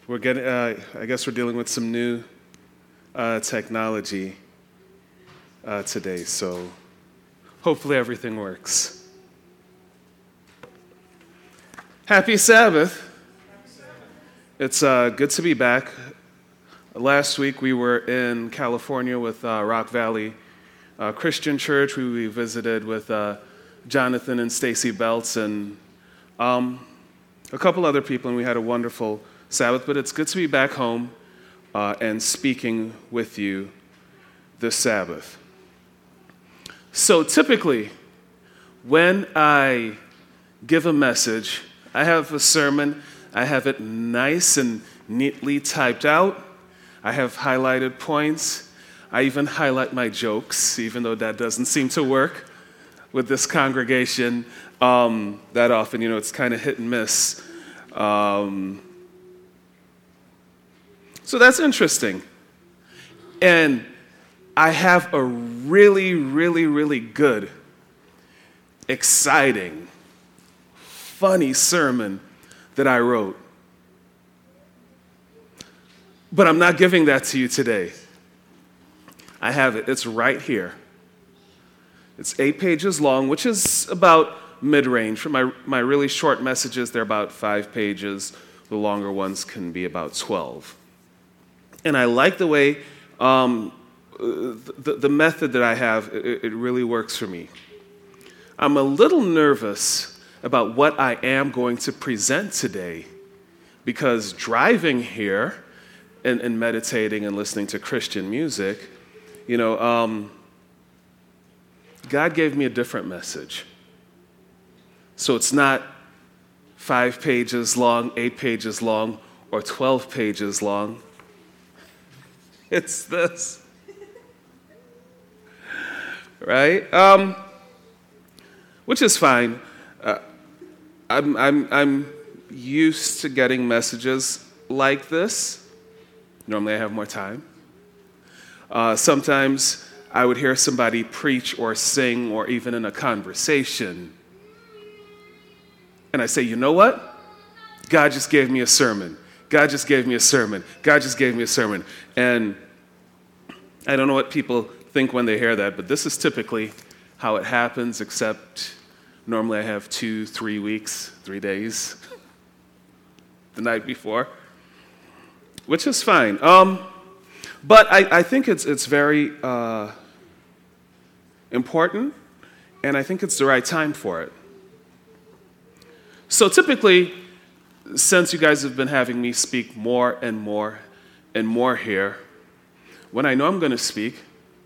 I guess we're dealing with some new technology today, so hopefully everything works. Happy Sabbath. It's good to be back. Last week we were in California with Rock Valley Christian Church. We visited with Jonathan and Stacy Belts and a couple other people, and we had a wonderful Sabbath. But it's good to be back home and speaking with you this Sabbath. So typically, when I give a message, I have a sermon, I have it nice and neatly typed out. I have highlighted points. I even highlight my jokes, even though that doesn't seem to work with this congregation that often. It's kind of hit and miss. So that's interesting. And I have a really, really, really good, exciting, funny sermon that I wrote. But I'm not giving that to you today. I have it. It's right here. It's 8 pages long, which is about mid-range. For my really short messages, they're about 5 pages. The longer ones can be about 12. And I like the way the method that I have, it really works for me. I'm a little nervous about what I am going to present today because driving here and meditating and listening to Christian music, God gave me a different message. So it's not 5 pages long, 8 pages long, or 12 pages long. It's this. Right? Which is fine. I'm used to getting messages like this. Normally I have more time. Sometimes I would hear somebody preach or sing or even in a conversation. And I say, you know what? God just gave me a sermon. God just gave me a sermon. God just gave me a sermon. And I don't know what people think when they hear that, but this is typically how it happens, except normally I have 2-3 weeks, 3 days the night before, which is fine. But I think it's very important, and I think it's the right time for it. So typically, since you guys have been having me speak more and more and more here, when I know I'm going to speak,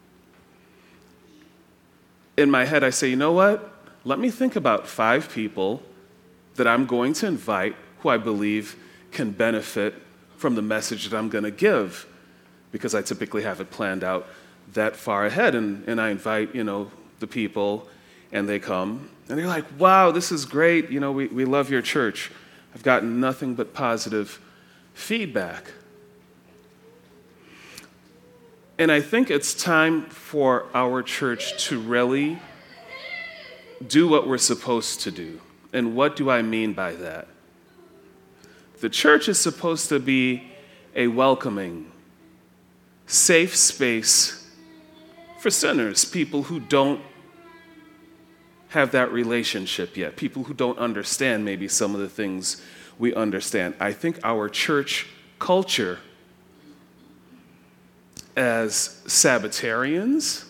in my head I say, you know what? Let me think about 5 people that I'm going to invite who I believe can benefit from the message that I'm going to give, because I typically have it planned out that far ahead, and I invite, the people, and they come, and they're like, wow, this is great, we love your church. I've gotten nothing but positive feedback. And I think it's time for our church to really do what we're supposed to do. And what do I mean by that? The church is supposed to be a welcoming, safe space for sinners, people who don't have that relationship yet, people who don't understand maybe some of the things we understand. I think our church culture as Sabbatarians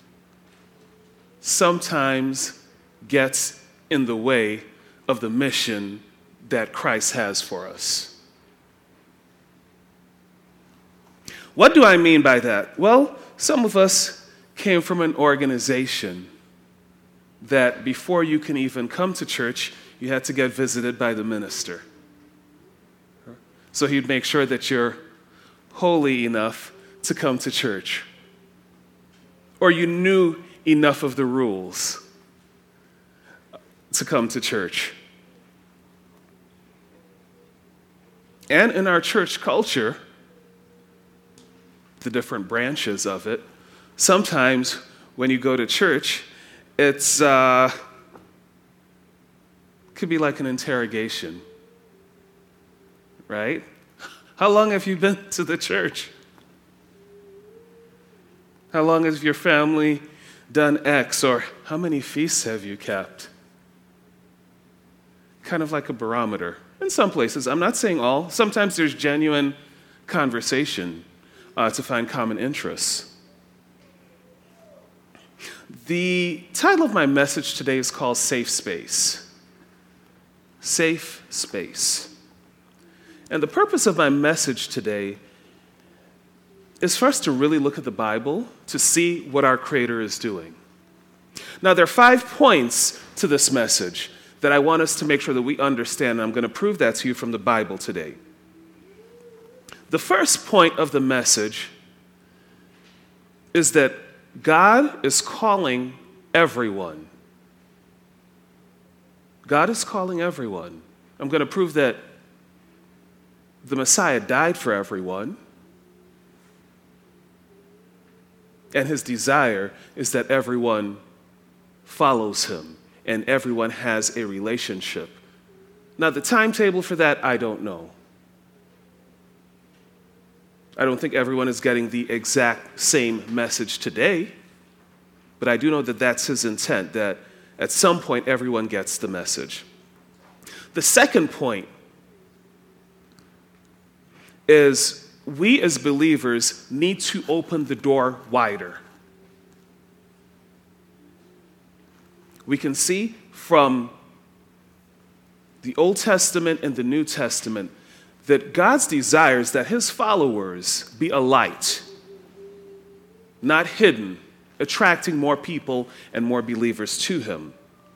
sometimes gets in the way of the mission that Christ has for us. What do I mean by that? Well, some of us came from an organization that before you can even come to church, you had to get visited by the minister. So he'd make sure that you're holy enough to come to church, or you knew enough of the rules to come to church. And in our church culture, the different branches of it, sometimes when you go to church, it's could be like an interrogation, right? How long have you been to the church? How long has your family done X? Or how many feasts have you kept? Kind of like a barometer. In some places, I'm not saying all. Sometimes there's genuine conversation to find common interests. The title of my message today is called Safe Space. Safe Space. And the purpose of my message today is for us to really look at the Bible to see what our Creator is doing. Now, there are 5 points to this message that I want us to make sure that we understand, and I'm going to prove that to you from the Bible today. The first point of the message is that God is calling everyone. God is calling everyone. I'm going to prove that the Messiah died for everyone, and his desire is that everyone follows him and everyone has a relationship. Now, the timetable for that, I don't know. I don't think everyone is getting the exact same message today, but I do know that that's his intent, that at some point everyone gets the message. The second point is we as believers need to open the door wider. We can see from the Old Testament and the New Testament that God's desire is that his followers be a light, not hidden, attracting more people and more believers to him.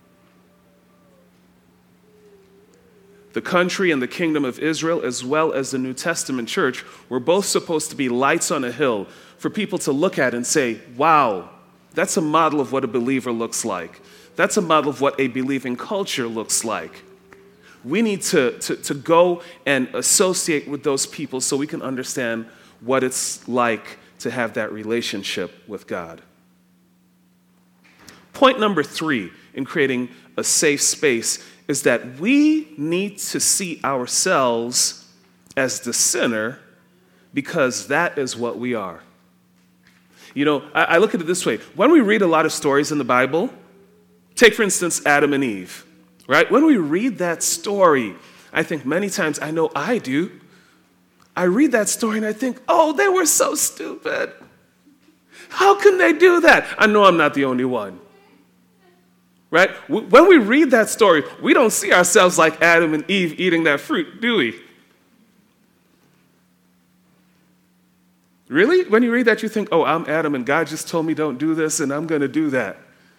The country and the kingdom of Israel, as well as the New Testament church, were both supposed to be lights on a hill for people to look at and say, wow, that's a model of what a believer looks like. That's a model of what a believing culture looks like. We need to go and associate with those people so we can understand what it's like to have that relationship with God. Point number 3 in creating a safe space is that we need to see ourselves as the sinner because that is what we are. You know, I look at it this way. When we read a lot of stories in the Bible, take, for instance, Adam and Eve, right? When we read that story, I think many times, I know I do, I read that story and I think, oh, they were so stupid. How can they do that? I know I'm not the only one. Right? When we read that story, we don't see ourselves like Adam and Eve eating that fruit, do we? Really? When you read that, you think, oh, I'm Adam and God just told me don't do this and I'm going to do that.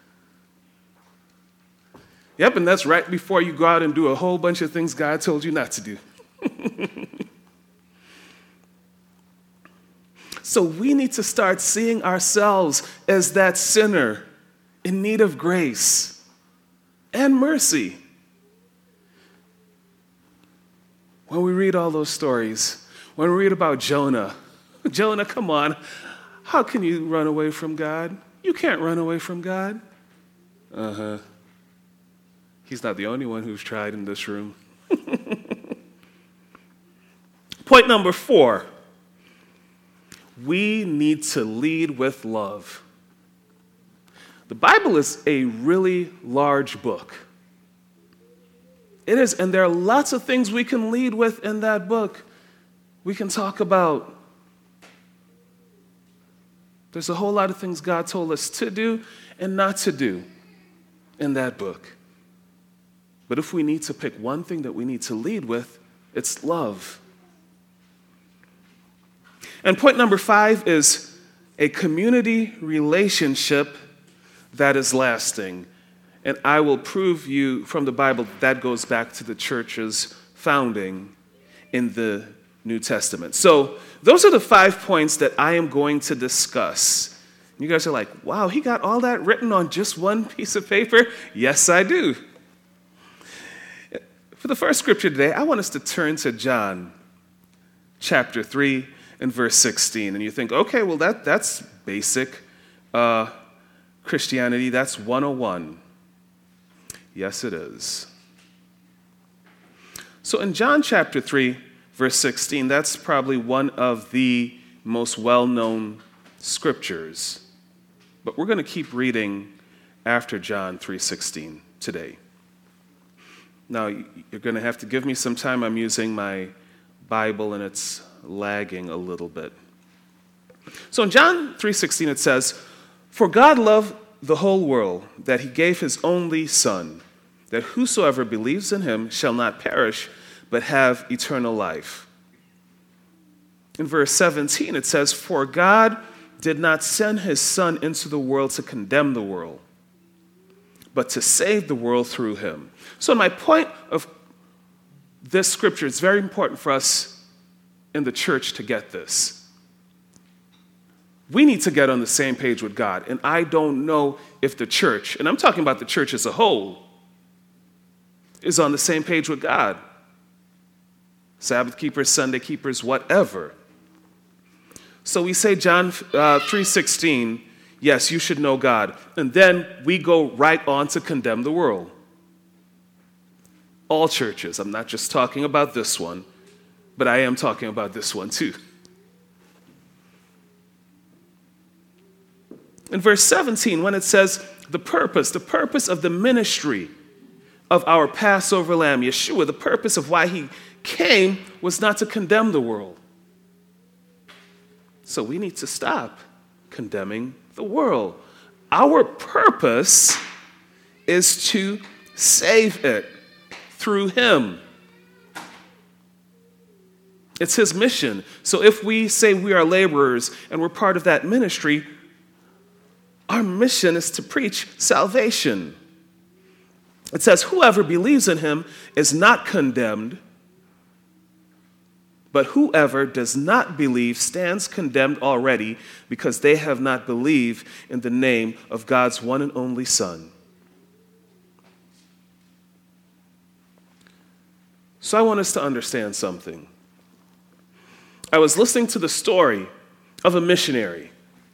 Yep, and that's right before you go out and do a whole bunch of things God told you not to do. So we need to start seeing ourselves as that sinner in need of grace and mercy. When we read all those stories, when we read about Jonah, come on, how can you run away from God? You can't run away from God. He's not the only one who's tried in this room. Point number 4, we need to lead with love. The Bible is a really large book. It is, and there are lots of things we can lead with in that book. We can talk about. There's a whole lot of things God told us to do and not to do in that book. But if we need to pick one thing that we need to lead with, it's love. And point number 5 is a community relationship that is lasting. And I will prove you from the Bible that goes back to the church's founding in the New Testament. So those are the 5 points that I am going to discuss. You guys are like, wow, he got all that written on just one piece of paper? Yes, I do. For the first scripture today, I want us to turn to John chapter 3 and verse 16. And you think, okay, well, that's basic Christianity. That's 101. Yes, it is. So in John chapter 3, verse 16. That's probably one of the most well-known scriptures. But we're going to keep reading after John 3:16 today. Now, you're going to have to give me some time. I'm using my Bible, and it's lagging a little bit. So in John 3:16, it says, "For God loved the whole world, that he gave his only Son, that whosoever believes in him shall not perish, but have eternal life." In verse 17, it says, "For God did not send his Son into the world to condemn the world, but to save the world through him." So my point of this scripture, it's very important for us in the church to get this. We need to get on the same page with God. And I don't know if the church, and I'm talking about the church as a whole, is on the same page with God. Sabbath keepers, Sunday keepers, whatever. So we say John 3:16, yes, you should know God. And then we go right on to condemn the world. All churches. I'm not just talking about this one, but I am talking about this one too. In verse 17, when it says the purpose of the ministry of our Passover lamb, Yeshua, the purpose of why he came was not to condemn the world. So we need to stop condemning the world. Our purpose is to save it through him. It's his mission. So if we say we are laborers and we're part of that ministry, our mission is to preach salvation. It says, "Whoever believes in him is not condemned, but whoever does not believe stands condemned already, because they have not believed in the name of God's one and only Son." So I want us to understand something. I was listening to the story of a missionary.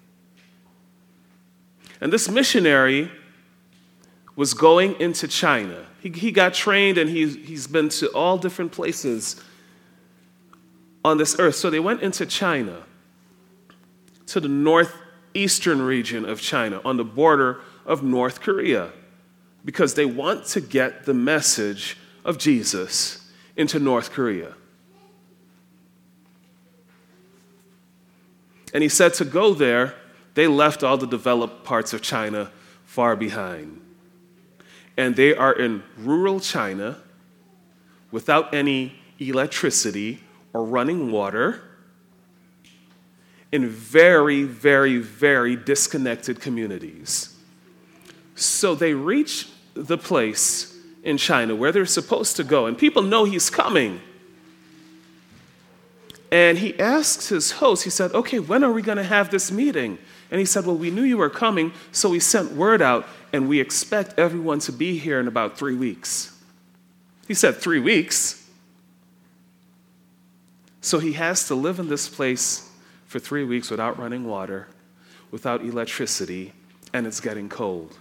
And this missionary was going into China. He got trained, and he's been to all different places on this earth. So they went into China, to the northeastern region of China, on the border of North Korea, because they want to get the message of Jesus into North Korea. And he said to go there, they left all the developed parts of China far behind. And they are in rural China without any electricity or running water, in very, very, very disconnected communities. So they reach the place in China where they're supposed to go, and people know he's coming. And he asks his host, he said, "Okay, when are we going to have this meeting?" And he said, "Well, we knew you were coming, so we sent word out, and we expect everyone to be here in about 3 weeks." He said, 3 weeks? So he has to live in this place for 3 weeks without running water, without electricity, and it's getting cold.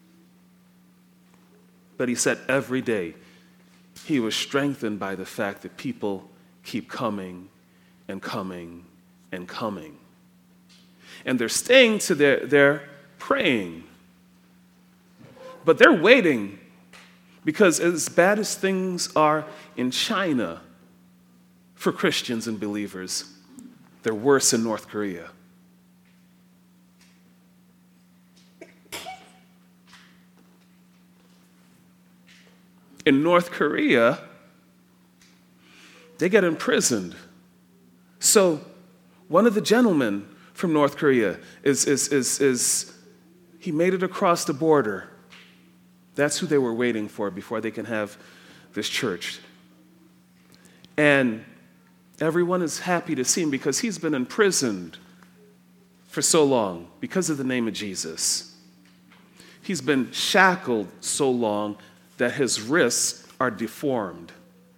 But he said every day he was strengthened by the fact that people keep coming and coming and coming. And they're staying to they're praying. But they're waiting, because as bad as things are in China for Christians and believers, they're worse in North Korea. In North Korea, they get imprisoned. So one of the gentlemen from North Korea he made it across the border. That's who they were waiting for before they can have this church. And everyone is happy to see him because he's been imprisoned for so long because of the name of Jesus. He's been shackled so long that his wrists are deformed.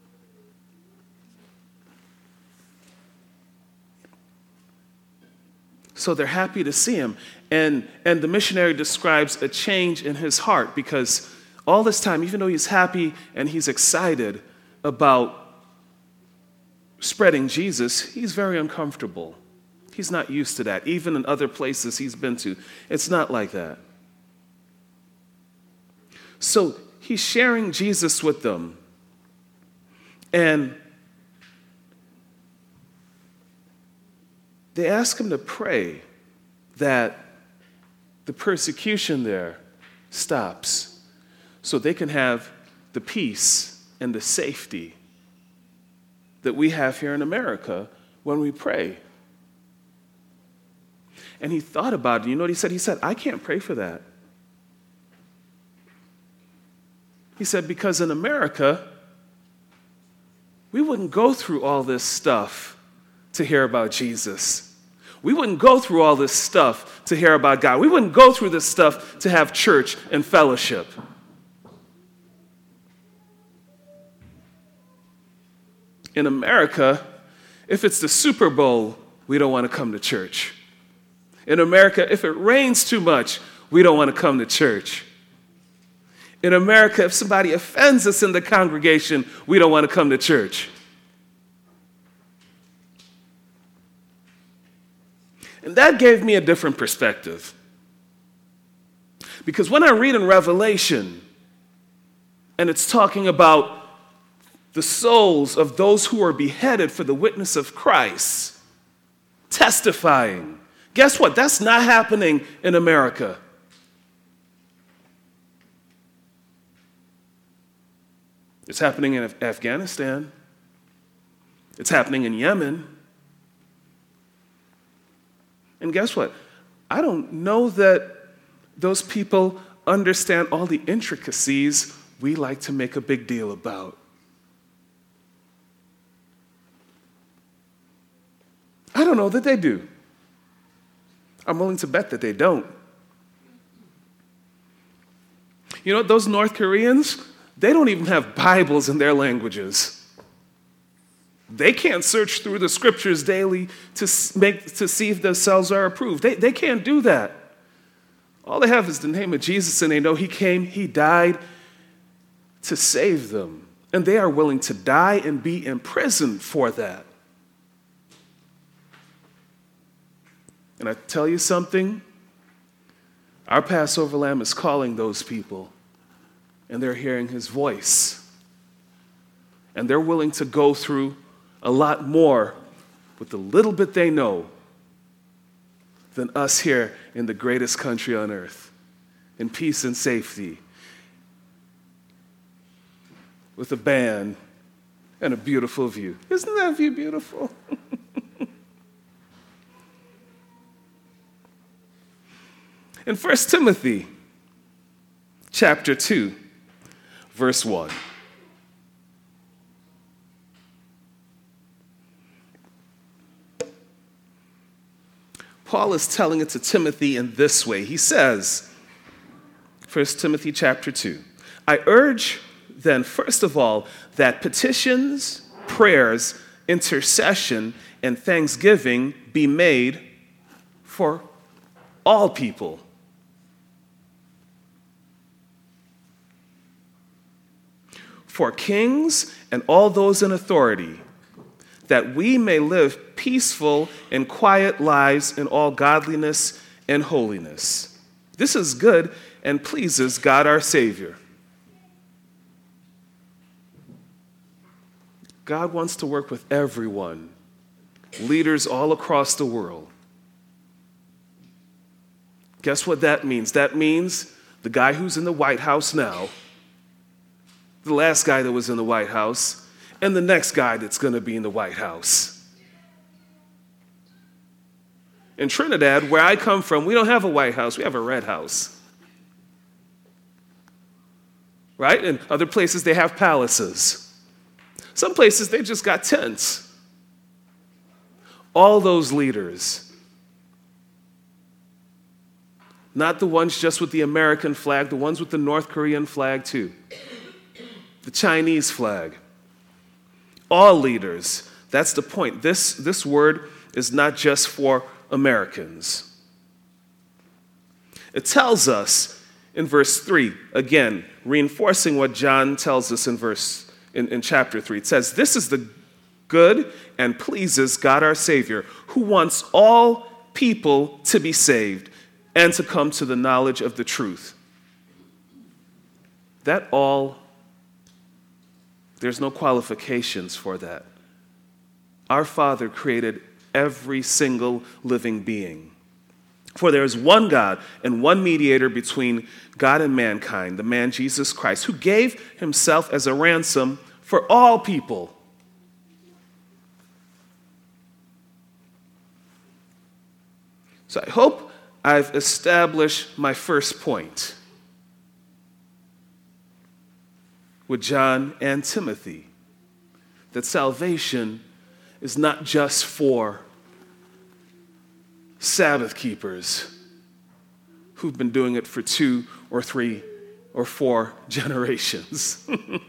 So they're happy to see him. And the missionary describes a change in his heart, because all this time, even though he's happy and he's excited about spreading Jesus, he's very uncomfortable. He's not used to that. Even in other places he's been to, it's not like that. So he's sharing Jesus with them. And they ask him to pray that the persecution there stops so they can have the peace and the safety that we have here in America when we pray. And he thought about it. You know what he said? He said, I can't pray for that. He said, because in America, we wouldn't go through all this stuff to hear about Jesus. We wouldn't go through all this stuff to hear about God. We wouldn't go through this stuff to have church and fellowship. In America, if it's the Super Bowl, we don't want to come to church. In America, if it rains too much, we don't want to come to church. In America, if somebody offends us in the congregation, we don't want to come to church. And that gave me a different perspective. Because when I read in Revelation, and it's talking about the souls of those who are beheaded for the witness of Christ, testifying, guess what? That's not happening in America. It's happening in Afghanistan. It's happening in Yemen. And guess what? I don't know that those people understand all the intricacies we like to make a big deal about. I don't know that they do. I'm willing to bet that they don't. You know, those North Koreans, they don't even have Bibles in their languages. They can't search through the scriptures daily to see if their cells are approved. They can't do that. All they have is the name of Jesus, and they know he came, he died to save them. And they are willing to die and be imprisoned for that. And I tell you something, our Passover lamb is calling those people, and they're hearing his voice. And they're willing to go through a lot more with the little bit they know than us here in the greatest country on earth, in peace and safety, with a band and a beautiful view. Isn't that view beautiful? In 1 Timothy chapter 2, verse 1. Paul is telling it to Timothy in this way. He says, 1 Timothy chapter 2, I urge then, first of all, that petitions, prayers, intercession, and thanksgiving be made for all people. For kings and all those in authority, that we may live peaceful and quiet lives in all godliness and holiness. This is good and pleases God our Savior. God wants to work with everyone, leaders all across the world. Guess what that means? That means the guy who's in the White House now, the last guy that was in the White House, and the next guy that's going to be in the White House. In Trinidad, where I come from, we don't have a White House, we have a Red House. Right? In other places, they have palaces. Some places, they just got tents. All those leaders, not the ones just with the American flag, the ones with the North Korean flag too, the Chinese flag, all leaders. That's the point. This word is not just for Americans. It tells us in verse 3, again, reinforcing what John tells us in chapter 3. It says, this is the good and pleases God our Savior, who wants all people to be saved and to come to the knowledge of the truth. That all, there's no qualifications for that. Our Father created every single living being. For there is one God and one mediator between God and mankind, the man Jesus Christ, who gave himself as a ransom for all people. So I hope I've established my first point with John and Timothy, that salvation is not just for Sabbath keepers who've been doing it for 2 or 3 or 4 generations,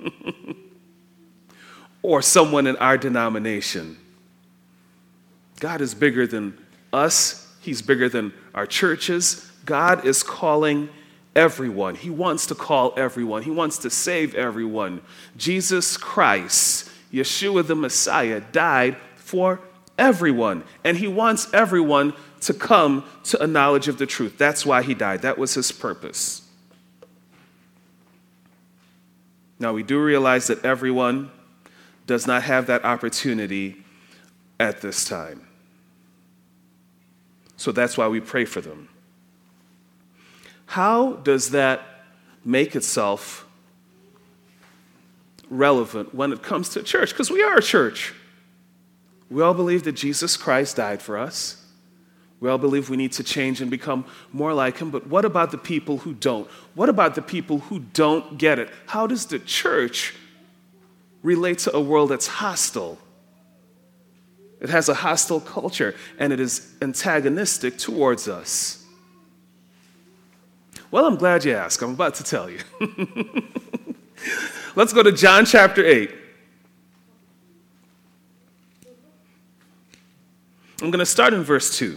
or someone in our denomination. God is bigger than us. He's bigger than our churches. God is calling everyone. He wants to call everyone. He wants to save everyone. Jesus Christ, Yeshua the Messiah, died for everyone. And he wants everyone to come to a knowledge of the truth. That's why he died. That was his purpose. Now, we do realize that everyone does not have that opportunity at this time. So that's why we pray for them. How does that make itself relevant when it comes to church? Because we are a church. We all believe that Jesus Christ died for us. We all believe we need to change and become more like him. But what about the people who don't? What about the people who don't get it? How does the church relate to a world that's hostile? It has a hostile culture, and it is antagonistic towards us. Well, I'm glad you asked. I'm about to tell you. Let's go to John chapter 8. I'm going to start in verse 2.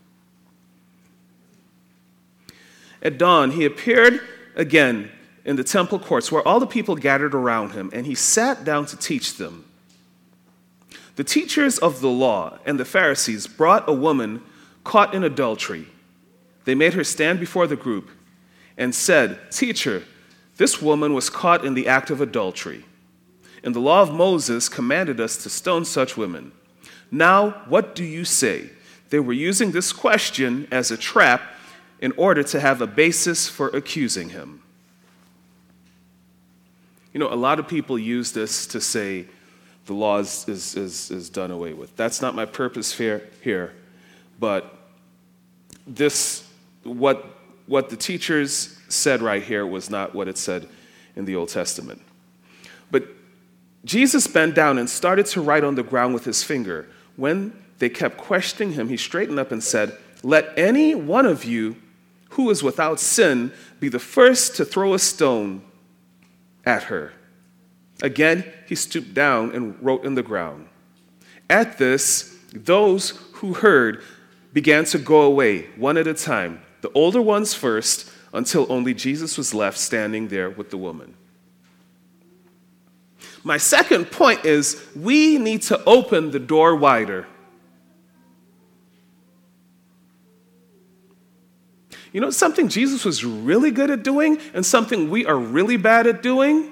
At dawn, he appeared again in the temple courts where all the people gathered around him, and he sat down to teach them. The teachers of the law and the Pharisees brought a woman caught in adultery. They made her stand before the group and said, "Teacher, this woman was caught in the act of adultery. And the law of Moses commanded us to stone such women. Now, what do you say?" They were using this question as a trap in order to have a basis for accusing him. You know, a lot of people use this to say the law is done away with. That's not my purpose here, but what the teachers said right here was not what it said in the Old Testament. But Jesus bent down and started to write on the ground with his finger. When they kept questioning him, he straightened up and said, "Let any one of you who is without sin be the first to throw a stone at her." Again, he stooped down and wrote in the ground. At this, those who heard began to go away, one at a time, the older ones first, until only Jesus was left standing there with the woman. My second point is we need to open the door wider. You know, something Jesus was really good at doing and something we are really bad at doing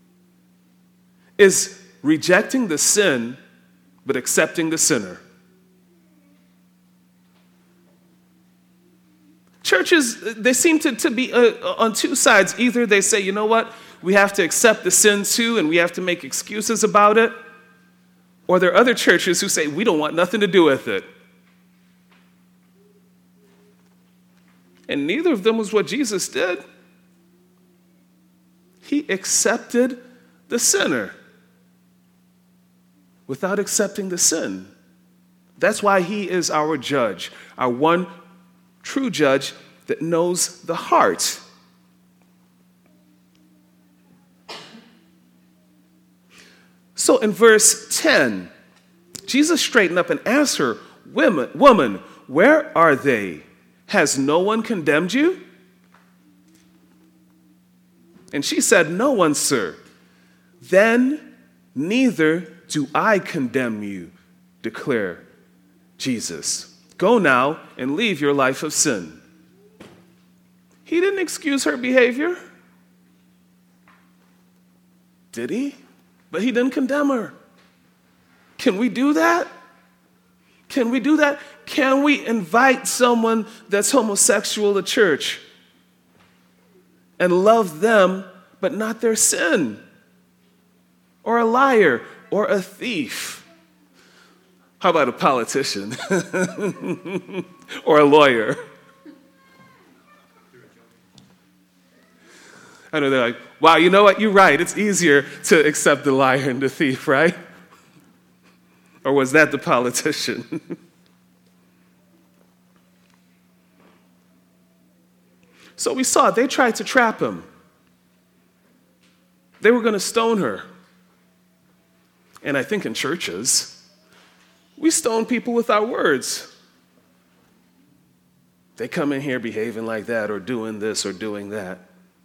is rejecting the sin but accepting the sinner. Churches, they seem to be on two sides. Either they say, you know what, we have to accept the sin too and we have to make excuses about it. Or there are other churches who say, we don't want nothing to do with it. And neither of them was what Jesus did. He accepted the sinner without accepting the sin. That's why he is our judge, our one true judge that knows the heart. So in verse 10, Jesus straightened up and asked her, "Woman, where are they? Has no one condemned you?" And she said, "No one, sir." "Then neither do I condemn you, declare Jesus. Go now and leave your life of sin. He didn't excuse her behavior, did he? But he didn't condemn her. Can we do that? Can we do that? Can we invite someone that's homosexual to church and love them, but not their sin? Or a liar, or a thief? How about a politician? Or a lawyer? I know they're like, wow, you know what? You're right. It's easier to accept the liar and the thief, right? Or was that the politician? So we saw they tried to trap him. They were going to stone her. And I think in churches, we stone people with our words. They come in here behaving like that or doing this or doing that.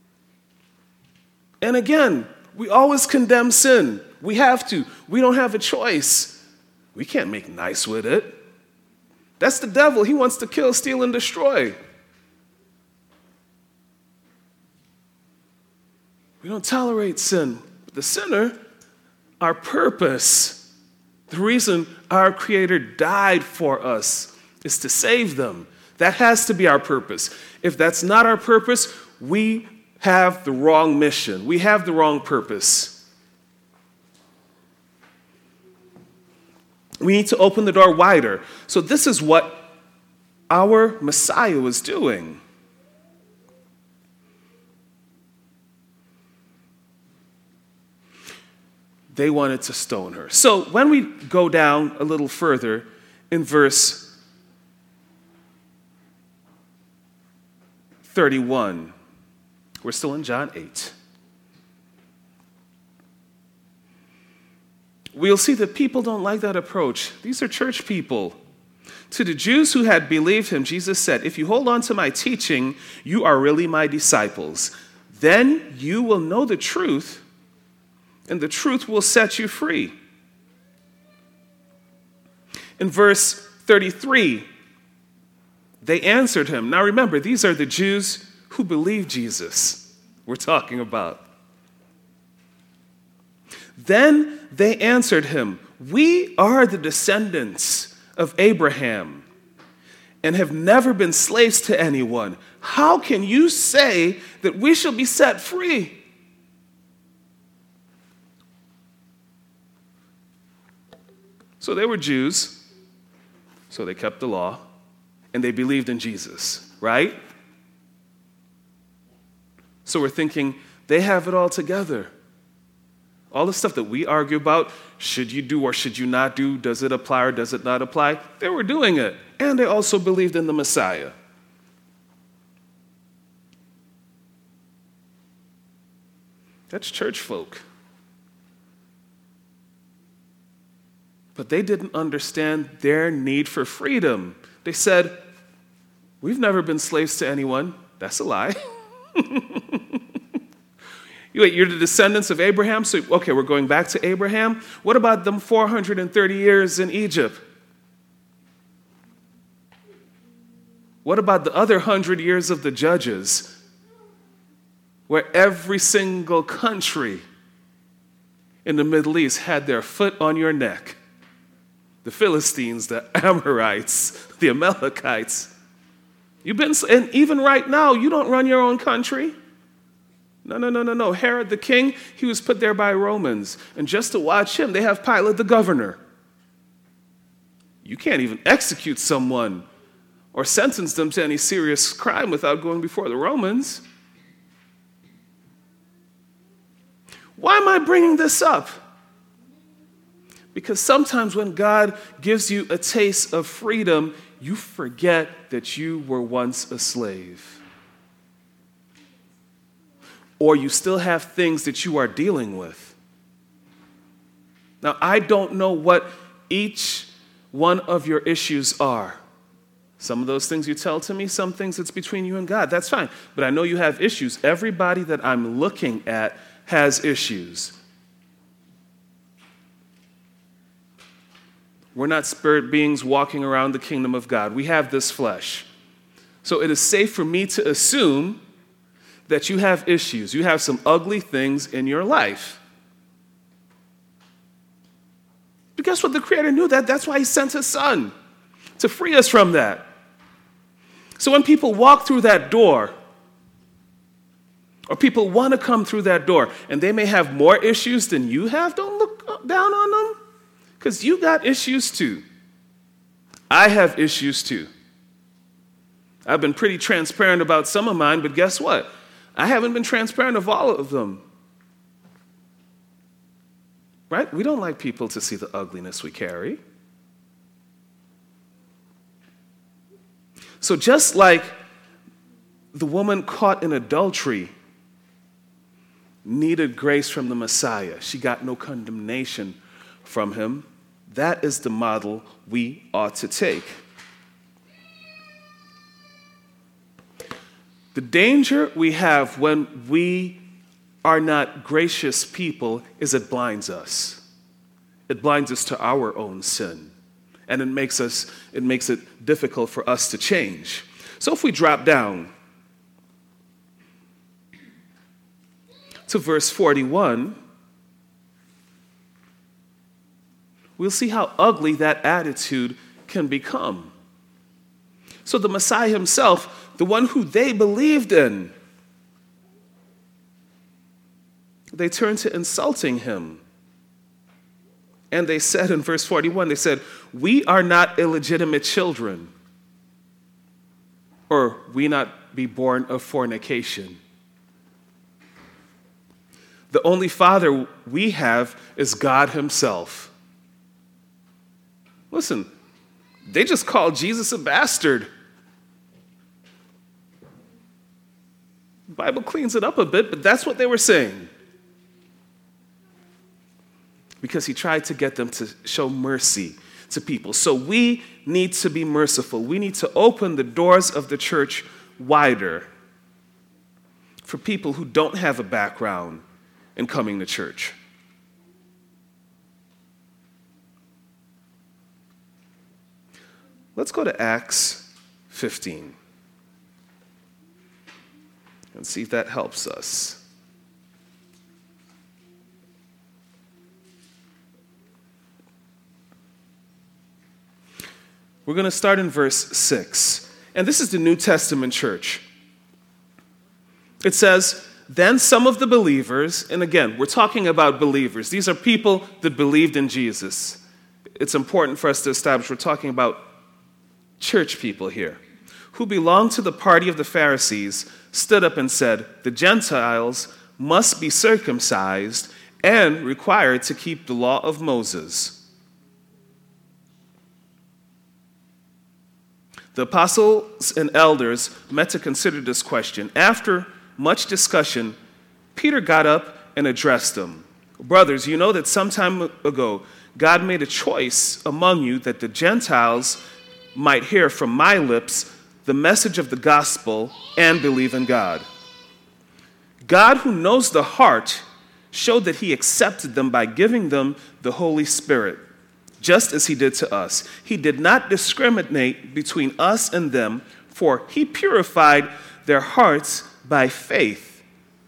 And again, we always condemn sin. We have to. We don't have a choice. We can't make nice with it. That's the devil. He wants to kill, steal, and destroy. We don't tolerate sin. But the sinner, our purpose, the reason our Creator died for us is to save them. That has to be our purpose. If that's not our purpose, we have the wrong mission. We have the wrong purpose. We need to open the door wider. So this is what our Messiah was doing. They wanted to stone her. So when we go down a little further in verse 31, we're still in John 8. We'll see that people don't like that approach. These are church people. To the Jews who had believed him, Jesus said, if you hold on to my teaching, you are really my disciples. Then you will know the truth, and the truth will set you free. In verse 33, they answered him. Now remember, these are the Jews who believed Jesus we're talking about. Then they answered him, we are the descendants of Abraham and have never been slaves to anyone. How can you say that we shall be set free? So they were Jews, so they kept the law, and they believed in Jesus, right? So we're thinking, they have it all together. All the stuff that we argue about, should you do or should you not do, does it apply or does it not apply? They were doing it, and they also believed in the Messiah. That's church folk. But they didn't understand their need for freedom. They said, we've never been slaves to anyone. That's a lie. You're the descendants of Abraham, so okay, we're going back to Abraham. What about them 430 years in Egypt? What about the other 100 years of the judges, where every single country in the Middle East had their foot on your neck? The Philistines, the Amorites, the Amalekites. And even right now, you don't run your own country. No. Herod the king, he was put there by Romans. And just to watch him, they have Pilate the governor. You can't even execute someone or sentence them to any serious crime without going before the Romans. Why am I bringing this up? Because sometimes when God gives you a taste of freedom, you forget that you were once a slave. Or you still have things that you are dealing with. Now, I don't know what each one of your issues are. Some of those things you tell to me, some things it's between you and God. That's fine. But I know you have issues. Everybody that I'm looking at has issues. We're not spirit beings walking around the kingdom of God. We have this flesh. So it is safe for me to assume that you have issues. You have some ugly things in your life. But guess what? The Creator knew that. That's why He sent His Son, to free us from that. So when people walk through that door, or people want to come through that door, and they may have more issues than you have, don't look down on them, because you got issues too. I have issues too. I've been pretty transparent about some of mine, but guess what? I haven't been transparent of all of them. Right? We don't like people to see the ugliness we carry. So just like the woman caught in adultery needed grace from the Messiah, she got no condemnation from Him. That is the model we ought to take. The danger we have when we are not gracious people is it blinds us. It blinds us to our own sin. And it makes it difficult for us to change. So if we drop down to verse 41, we'll see how ugly that attitude can become. So the Messiah Himself, the one who they believed in, they turned to insulting Him. And they said in verse 41, they said, "We are not illegitimate children, or we not be born of fornication. The only father we have is God Himself." Listen, they just called Jesus a bastard. The Bible cleans it up a bit, but that's what they were saying. Because He tried to get them to show mercy to people. So we need to be merciful. We need to open the doors of the church wider for people who don't have a background in coming to church. Let's go to Acts 15 and see if that helps us. We're going to start in verse 6. And this is the New Testament church. It says, "Then some of the believers," and again, we're talking about believers. These are people that believed in Jesus. It's important for us to establish we're talking about church people here, "who belonged to the party of the Pharisees, stood up and said, 'The Gentiles must be circumcised and required to keep the law of Moses.' The apostles and elders met to consider this question. After much discussion, Peter got up and addressed them. 'Brothers, you know that some time ago God made a choice among you that the Gentiles might hear from my lips the message of the gospel and believe in God. God, who knows the heart, showed that He accepted them by giving them the Holy Spirit, just as He did to us. He did not discriminate between us and them, for He purified their hearts by faith."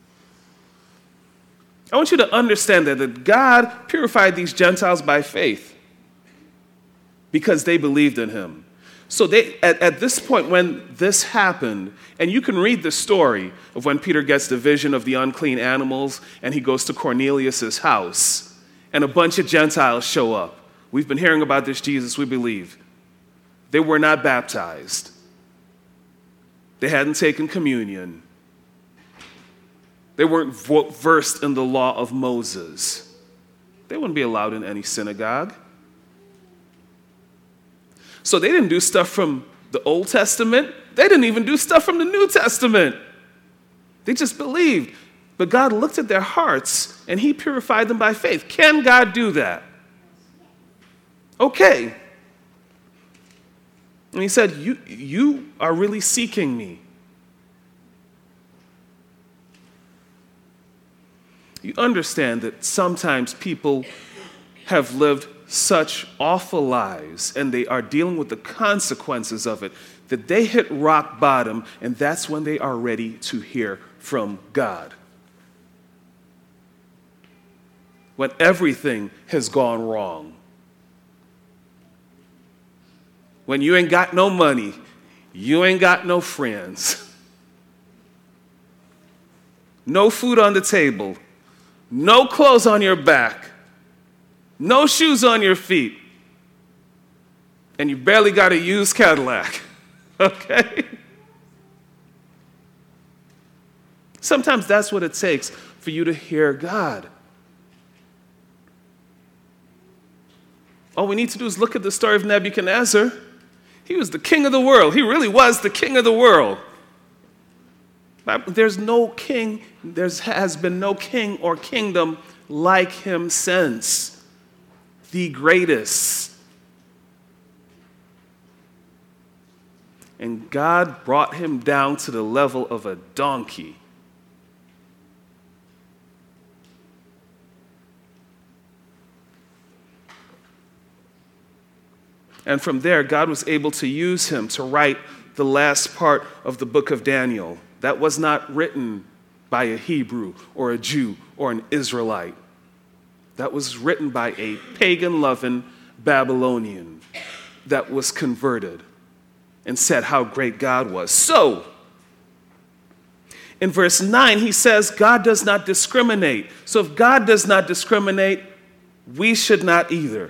I want you to understand that God purified these Gentiles by faith because they believed in Him. So at this point when this happened, and you can read the story of when Peter gets the vision of the unclean animals and he goes to Cornelius' house and a bunch of Gentiles show up. We've been hearing about this Jesus, we believe. They were not baptized. They hadn't taken communion. They weren't versed in the law of Moses. They wouldn't be allowed in any synagogue. So they didn't do stuff from the Old Testament. They didn't even do stuff from the New Testament. They just believed. But God looked at their hearts and He purified them by faith. Can God do that? Okay. And He said, you are really seeking me. You understand that sometimes people have lived such awful lives, and they are dealing with the consequences of it, that they hit rock bottom, and that's when they are ready to hear from God. When everything has gone wrong. When you ain't got no money, you ain't got no friends, no food on the table, no clothes on your back, no shoes on your feet, and you barely got a used Cadillac, okay? Sometimes that's what it takes for you to hear God. All we need to do is look at the story of Nebuchadnezzar. He was the king of the world. He really was the king of the world. There's no king, there has been no king or kingdom like him since. The greatest. And God brought him down to the level of a donkey. And from there, God was able to use him to write the last part of the book of Daniel. That was not written by a Hebrew or a Jew or an Israelite. That was written by a pagan-loving Babylonian that was converted and said how great God was. So, in verse 9, he says God does not discriminate. So if God does not discriminate, we should not either.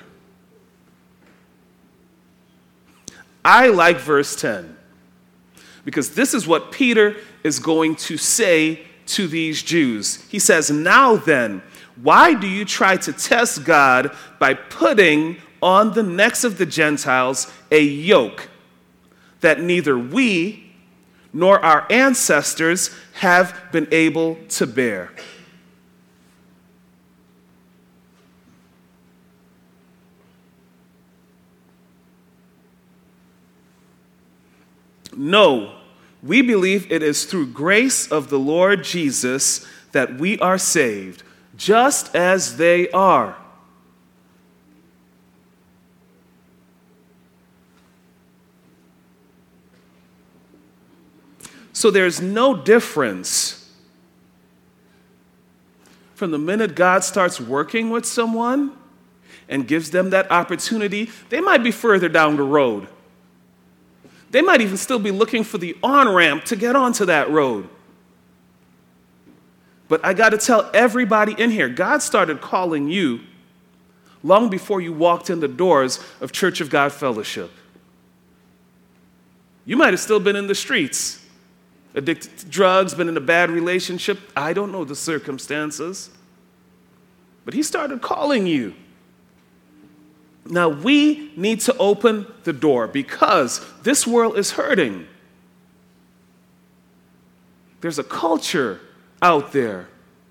I like verse 10 because this is what Peter is going to say to these Jews. He says, "Now then, why do you try to test God by putting on the necks of the Gentiles a yoke that neither we nor our ancestors have been able to bear?" No, we believe it is through grace of the Lord Jesus that we are saved, just as they are. So there's no difference from the minute God starts working with someone and gives them that opportunity. They might be further down the road. They might even still be looking for the on-ramp to get onto that road. But I got to tell everybody in here, God started calling you long before you walked in the doors of Church of God Fellowship. You might have still been in the streets, addicted to drugs, been in a bad relationship. I don't know the circumstances. But he started calling you. Now, we need to open the door because this world is hurting. There's a culture out there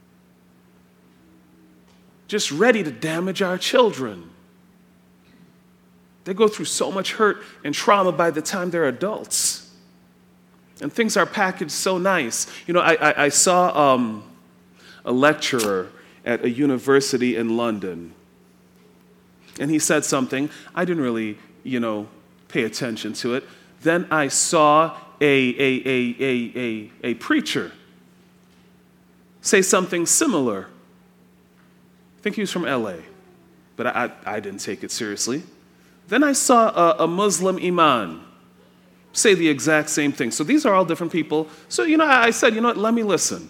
just ready to damage our children. They go through so much hurt and trauma by the time they're adults. And things are packaged so nice. You know, I saw a lecturer at a university in London. And he said something. I didn't really, pay attention to it. Then I saw a preacher say something similar. I think he was from LA, but I didn't take it seriously. Then I saw a Muslim imam say the exact same thing. So these are all different people. So, I said, what, let me listen.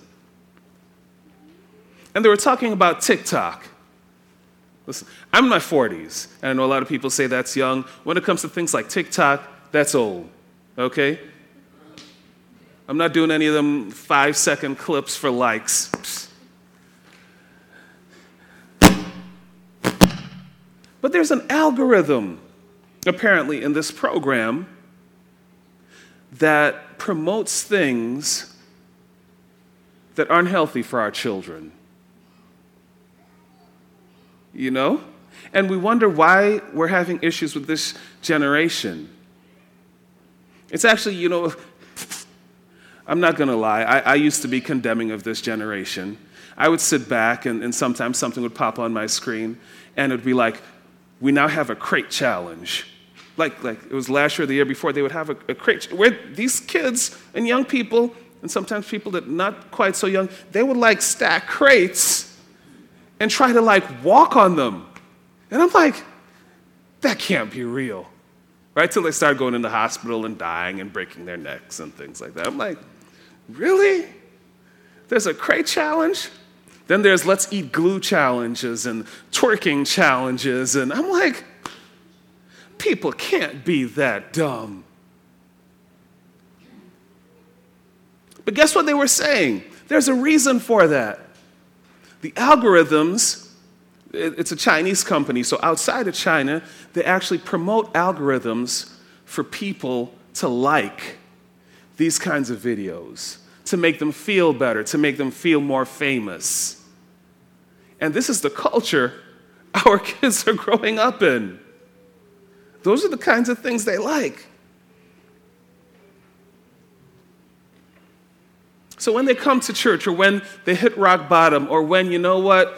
And they were talking about TikTok. Listen, I'm in my 40s, and I know a lot of people say that's young. When it comes to things like TikTok, that's old, okay? I'm not doing any of them 5-second clips for likes. But there's an algorithm, apparently, in this program that promotes things that aren't healthy for our children. And we wonder why we're having issues with this generation. It's actually, I'm not going to lie, I used to be condemning of this generation. I would sit back, and sometimes something would pop on my screen, and it would be like, we now have a crate challenge. Like it was last year or the year before, they would have a crate where these kids and young people, and sometimes people that not quite so young, they would like stack crates and try to like walk on them. And I'm like, that can't be real. Right? Till they started going in the hospital and dying and breaking their necks and things like that. I'm like, really? There's a crate challenge? Then there's let's eat glue challenges and twerking challenges. And I'm like, people can't be that dumb. But guess what they were saying? There's a reason for that. The algorithms, it's a Chinese company, so outside of China, they actually promote algorithms for people to like these kinds of videos, to make them feel better, to make them feel more famous. And this is the culture our kids are growing up in. Those are the kinds of things they like. So when they come to church, or when they hit rock bottom, or when, you know what,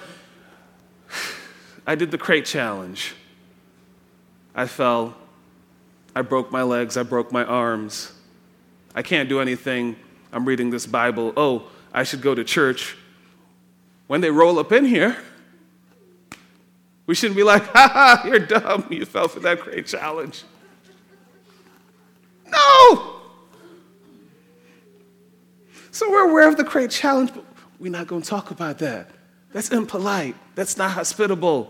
I did the crate challenge. I fell. I broke my legs. I broke my arms. I can't do anything. I'm reading this Bible. Oh, I should go to church. When they roll up in here, we shouldn't be like, ha ha, you're dumb. You fell for that crate challenge. No! So we're aware of the crate challenge, but we're not going to talk about that. That's impolite. That's not hospitable.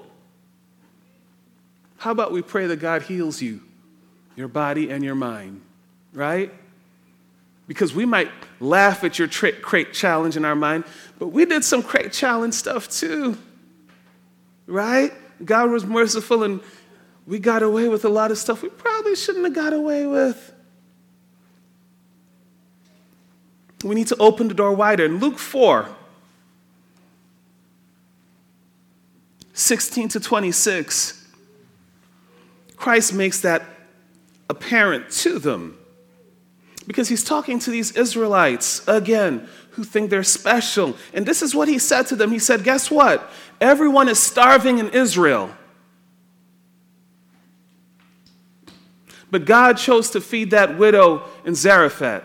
How about we pray that God heals you, your body and your mind, right? Because we might laugh at your crate challenge in our mind, but we did some crate challenge stuff too, right? God was merciful and we got away with a lot of stuff we probably shouldn't have got away with. We need to open the door wider. In Luke 4, 16 to 26, Christ makes that apparent to them because he's talking to these Israelites, again, who think they're special. And this is what he said to them. He said, guess what? Everyone is starving in Israel. But God chose to feed that widow in Zarephath.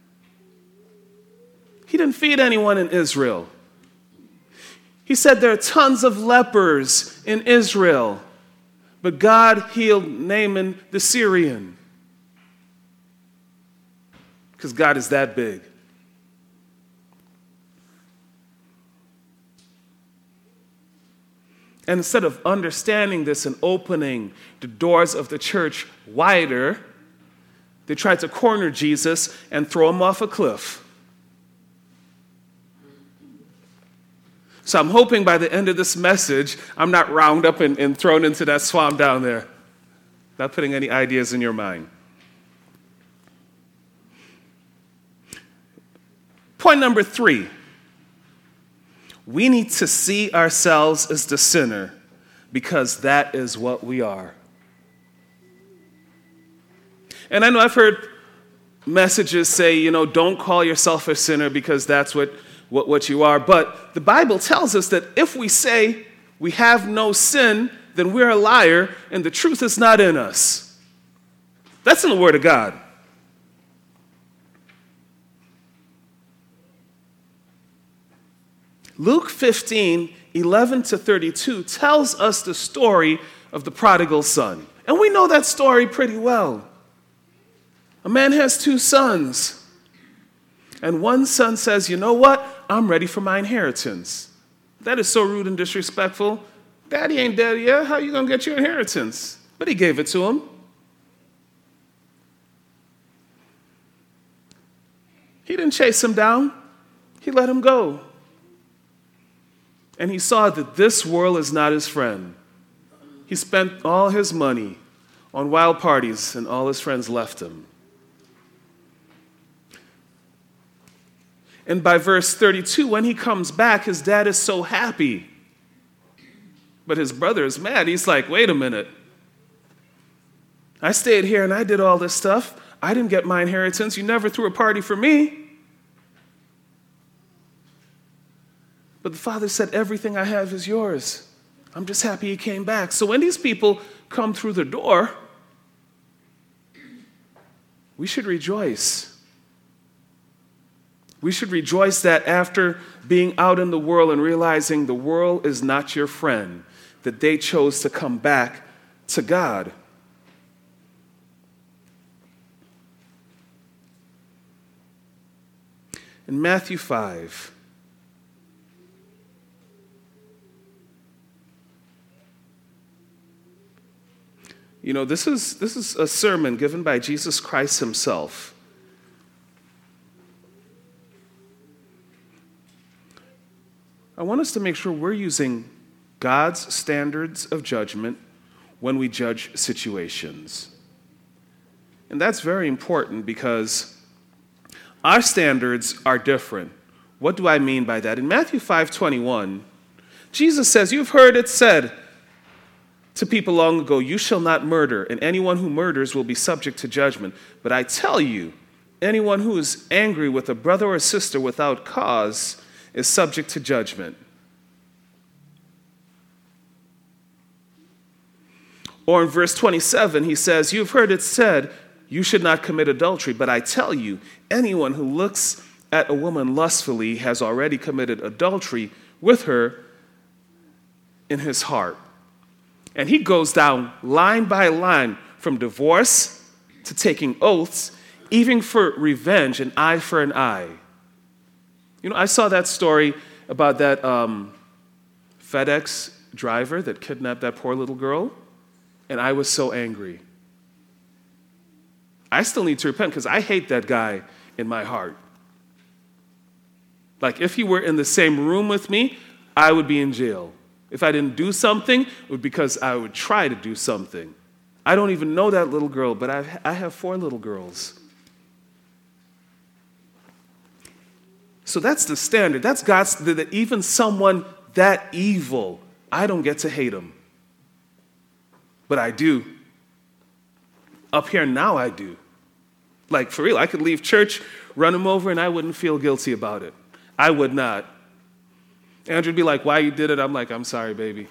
He didn't feed anyone in Israel. He said there are tons of lepers in Israel, but God healed Naaman the Syrian. Because God is that big. And instead of understanding this and opening the doors of the church wider, they tried to corner Jesus and throw him off a cliff. So I'm hoping by the end of this message, I'm not round up and thrown into that swamp down there. Not putting any ideas in your mind. Point number 3. We need to see ourselves as the sinner because that is what we are. And I know I've heard messages say, don't call yourself a sinner because that's what you are. But the Bible tells us that if we say we have no sin, then we're a liar and the truth is not in us. That's in the Word of God. Luke 15, 11 to 32 tells us the story of the prodigal son. And we know that story pretty well. A man has 2 sons. And one son says, you know what? I'm ready for my inheritance. That is so rude and disrespectful. Daddy ain't dead yet. How are you going to get your inheritance? But he gave it to him. He didn't chase him down. He let him go. And he saw that this world is not his friend. He spent all his money on wild parties, and all his friends left him. And by verse 32, when he comes back, his dad is so happy. But his brother is mad. He's like, wait a minute. I stayed here and I did all this stuff. I didn't get my inheritance. You never threw a party for me. But the father said, everything I have is yours. I'm just happy he came back. So when these people come through the door, we should rejoice. We should rejoice that after being out in the world and realizing the world is not your friend, that they chose to come back to God. In Matthew 5, this is a sermon given by Jesus Christ himself. I want us to make sure we're using God's standards of judgment when we judge situations. And that's very important because our standards are different. What do I mean by that? In Matthew 5:21, Jesus says, you've heard it said to people long ago, you shall not murder, and anyone who murders will be subject to judgment. But I tell you, anyone who is angry with a brother or sister without cause is subject to judgment. Or in verse 27, he says, you've heard it said, you should not commit adultery. But I tell you, anyone who looks at a woman lustfully has already committed adultery with her in his heart. And he goes down line by line from divorce to taking oaths, even for revenge, an eye for an eye. I saw that story about that FedEx driver that kidnapped that poor little girl, and I was so angry. I still need to repent because I hate that guy in my heart. Like, if he were in the same room with me, I would be in jail. If I didn't do something, it would be because I would try to do something. I don't even know that little girl, but I have 4 little girls. So that's the standard. That's God's, that even someone that evil, I don't get to hate him. But I do. Up here now I do. Like, for real, I could leave church, run him over, and I wouldn't feel guilty about it. I would not. Andrew would be like, why you did it? I'm like, I'm sorry, baby.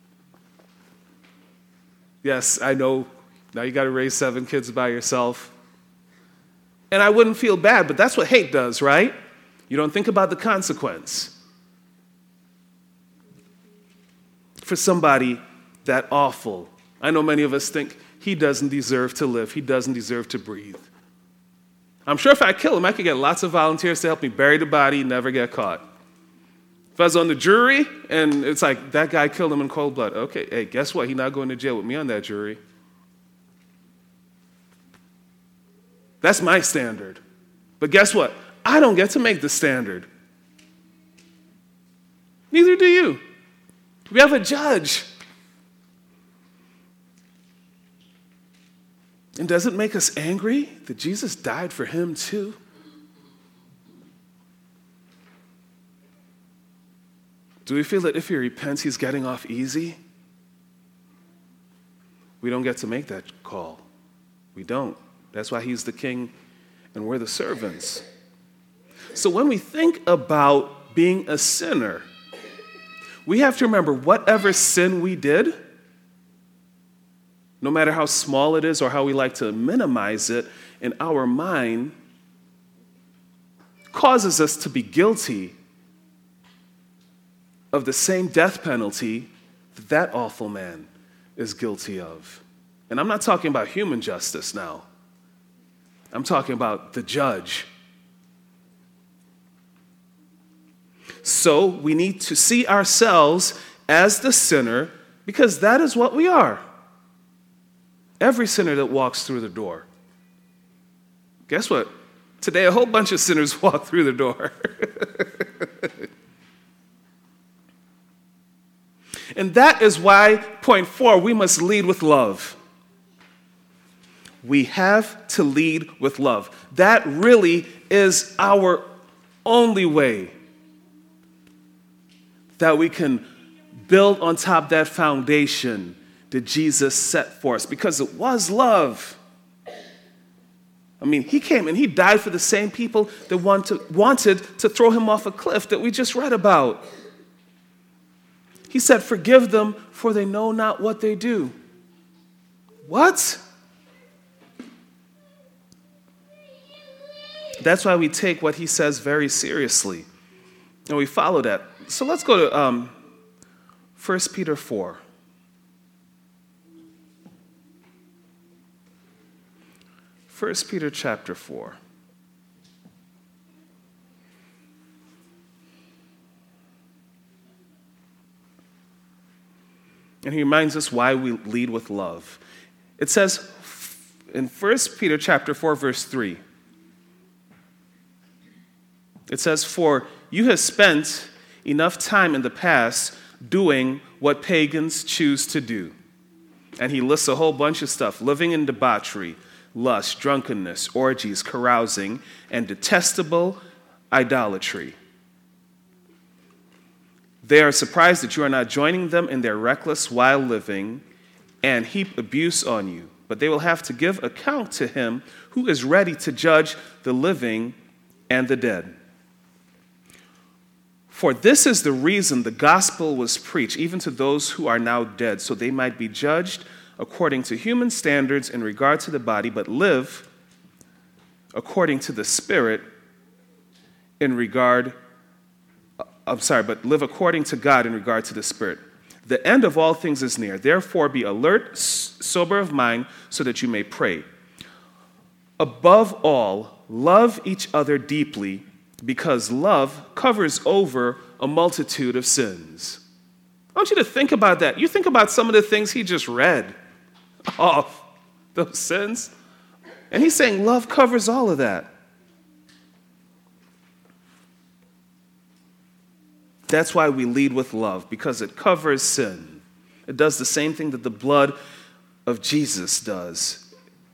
Yes, I know. Now you got to raise 7 kids by yourself. And I wouldn't feel bad, but that's what hate does, right? You don't think about the consequence. For somebody that awful, I know many of us think he doesn't deserve to live. He doesn't deserve to breathe. I'm sure if I kill him, I could get lots of volunteers to help me bury the body, never get caught. If I was on the jury and it's like, that guy killed him in cold blood. Okay, hey, guess what? He's not going to jail with me on that jury. That's my standard. But guess what? I don't get to make the standard. Neither do you. We have a judge. And does it make us angry that Jesus died for him too? Do we feel that if he repents, he's getting off easy? We don't get to make that call. We don't. That's why he's the king and we're the servants. So when we think about being a sinner, we have to remember whatever sin we did, no matter how small it is or how we like to minimize it, in our mind, causes us to be guilty of the same death penalty that that awful man is guilty of. And I'm not talking about human justice now. I'm talking about the judge. So we need to see ourselves as the sinner because that is what we are. Every sinner that walks through the door. Guess what? Today a whole bunch of sinners walk through the door. And that is why, point 4, we must lead with love. We have to lead with love. That really is our only way that we can build on top of that foundation that Jesus set for us, because it was love. I mean, he came and he died for the same people that wanted to throw him off a cliff that we just read about. He said, forgive them, for they know not what they do. What? That's why we take what he says very seriously, and we follow that. So let's go to 1 Peter 4. 1 Peter chapter 4. And he reminds us why we lead with love. It says in 1 Peter chapter 4, verse 3, it says, for you have spent enough time in the past doing what pagans choose to do. And he lists a whole bunch of stuff: living in debauchery, lust, drunkenness, orgies, carousing, and detestable idolatry. They are surprised that you are not joining them in their reckless, wild living and heap abuse on you. But they will have to give account to him who is ready to judge the living and the dead. For this is the reason the gospel was preached, even to those who are now dead, so they might be judged according to human standards in regard to the body, but live according to the Spirit but live according to God in regard to the Spirit. The end of all things is near. Therefore, be alert, sober of mind, so that you may pray. Above all, love each other deeply, because love covers over a multitude of sins. I want you to think about that. You think about some of the things he just read off, those sins. And he's saying love covers all of that. That's why we lead with love, because it covers sin. It does the same thing that the blood of Jesus does.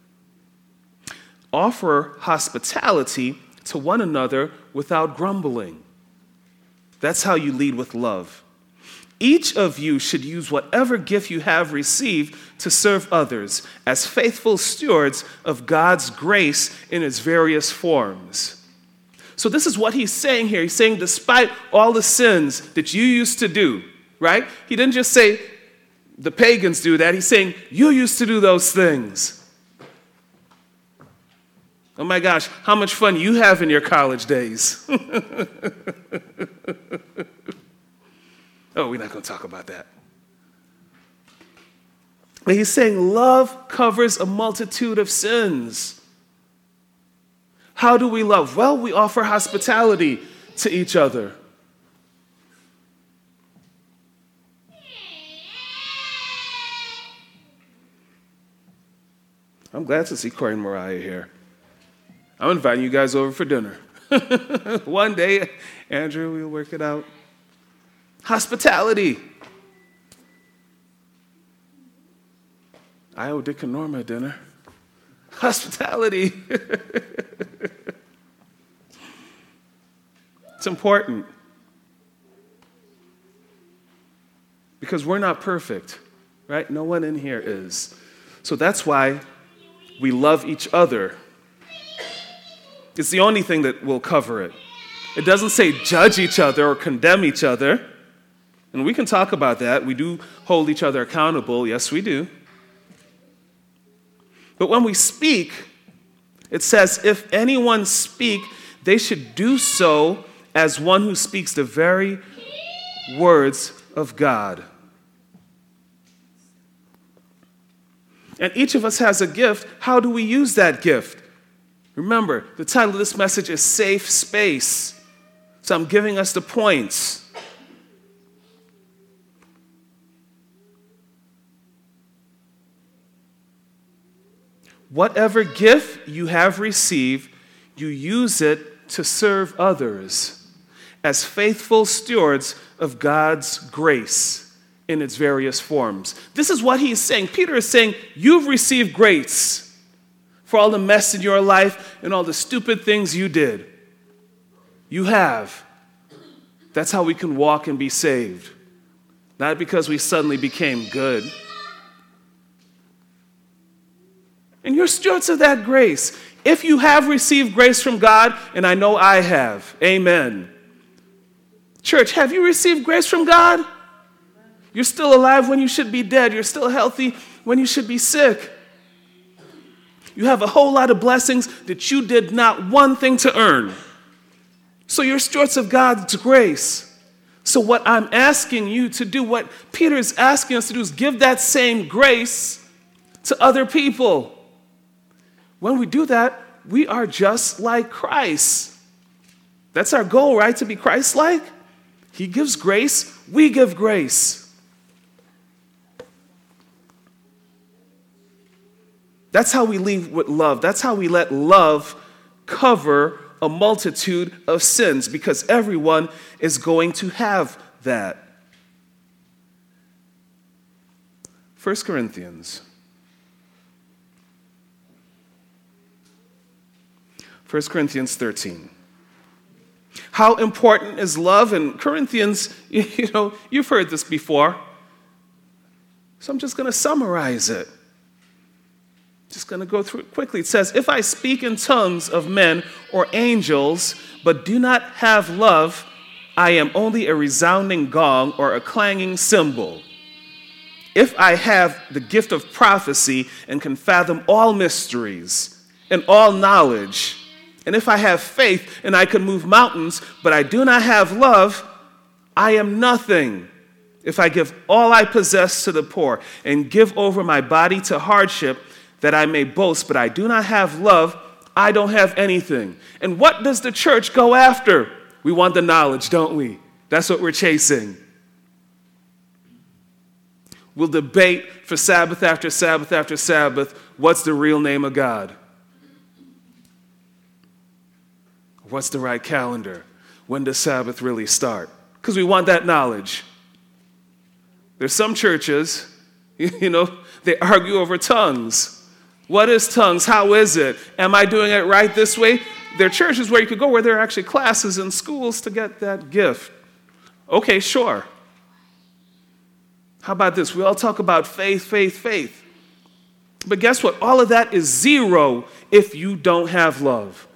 Offer hospitality to one another without grumbling. That's how you lead with love. Each of you should use whatever gift you have received to serve others as faithful stewards of God's grace in its various forms. So this is what he's saying here. He's saying despite all the sins that you used to do, right? He didn't just say the pagans do that. He's saying you used to do those things. Oh my gosh, how much fun you have in your college days. Oh, we're not going to talk about that. But he's saying love covers a multitude of sins. How do we love? Well, we offer hospitality to each other. I'm glad to see Corey and Mariah here. I'm inviting you guys over for dinner. One day, Andrew, we'll work it out. Hospitality. I owe Dick and Norma dinner. Hospitality. It's important. Because we're not perfect, right? No one in here is. So that's why we love each other. It's the only thing that will cover it. It doesn't say judge each other or condemn each other. And we can talk about that. We do hold each other accountable. Yes, we do. But when we speak, it says, if anyone speak, they should do so as one who speaks the very words of God. And each of us has a gift. How do we use that gift? Remember, the title of this message is Safe Space. So I'm giving us the points. Whatever gift you have received, you use it to serve others as faithful stewards of God's grace in its various forms. This is what he's saying. Peter is saying, you've received grace for all the mess in your life and all the stupid things you did. You have. That's how we can walk and be saved. Not because we suddenly became good. And you're stewards of that grace. If you have received grace from God, and I know I have, amen. Church, have you received grace from God? You're still alive when you should be dead. You're still healthy when you should be sick. You have a whole lot of blessings that you did not one thing to earn. So you're stewards of God's grace. So what I'm asking you to do, what Peter is asking us to do, is give that same grace to other people. When we do that, we are just like Christ. That's our goal, right? To be Christ-like. He gives grace, we give grace. That's how we lead with love. That's how we let love cover a multitude of sins, because everyone is going to have that. 1 Corinthians. 1 Corinthians 13. How important is love? In Corinthians, you've heard this before. So I'm just going to summarize it. Just going to go through it quickly. It says, if I speak in tongues of men or angels, but do not have love, I am only a resounding gong or a clanging cymbal. If I have the gift of prophecy and can fathom all mysteries and all knowledge, and if I have faith and I can move mountains, but I do not have love, I am nothing. If I give all I possess to the poor and give over my body to hardship, that I may boast, but I do not have love, I don't have anything. And what does the church go after? We want the knowledge, don't we? That's what we're chasing. We'll debate for Sabbath after Sabbath after Sabbath, what's the real name of God? What's the right calendar? When does Sabbath really start? Because we want that knowledge. There's some churches, they argue over tongues. What is tongues? How is it? Am I doing it right this way? There are churches where you could go where there are actually classes in schools to get that gift. Okay, sure. How about this? We all talk about faith, faith, faith. But guess what? All of that is zero if you don't have love.